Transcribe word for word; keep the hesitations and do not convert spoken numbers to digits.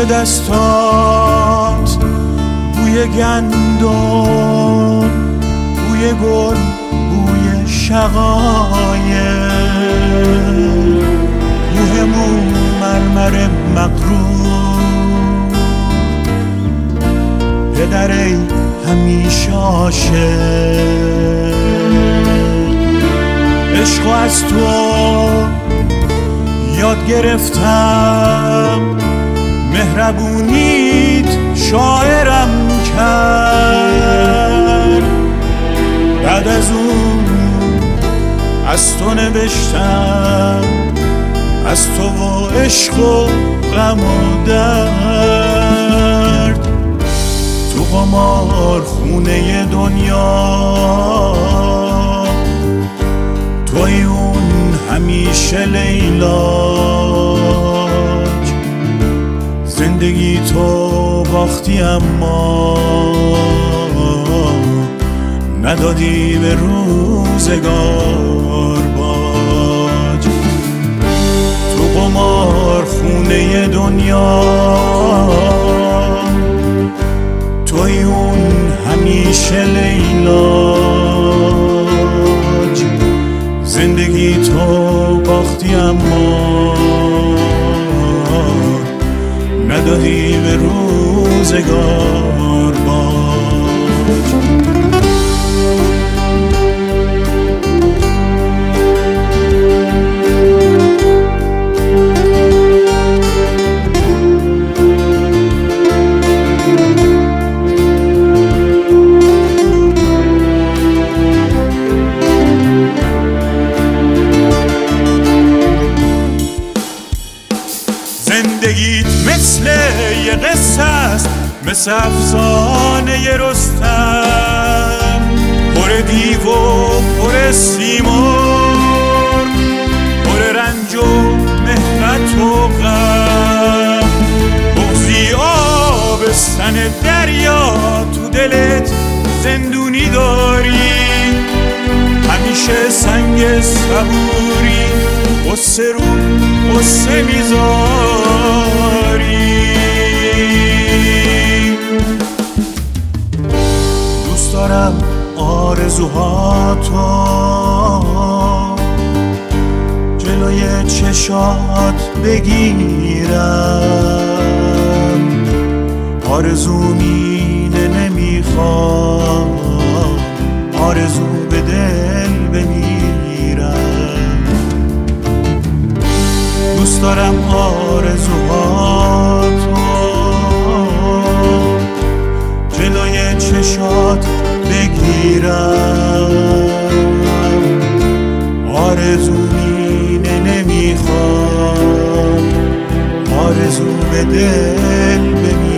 بوی دستات، بوی گندم، بوی گل، بوی شقایق، بوی مو مرمر مغرور. پدر ای همیشه عاشق، عشق از تو یاد گرفتم، مهربونیت شاعرم کرد. بعد از اون از تو نوشتم، از تو و عشق و غم و درد. تو قمار خونه دنیا توی اون همیشه لیلاج. زندگی تو باختی اما ندادی به روزگار باج. تو قمار خونه دنیا توی اون همیشه لیلاج. زندگی تو باختی اما ندادی به روزگار باج. زندگیت مثل یه قصه است، مثل افسانه رستم، پر دیو و پر سیمور، پر رنج و محنت و غم. بغضی آبستن دریا تو دلت زندونی داری، همیشه سنگ صبوری قصه رو قصه میذاری. دوست دارم آرزوهاتو جلوی چشات بگیرم. آرزو مینه نمیخوام، آرزو به دل بمیرم. دوست دارم آرزوهاتو جلوی چشات بگیرم. آرزو مینه نمیخوام، آرزو به دل بمیرم.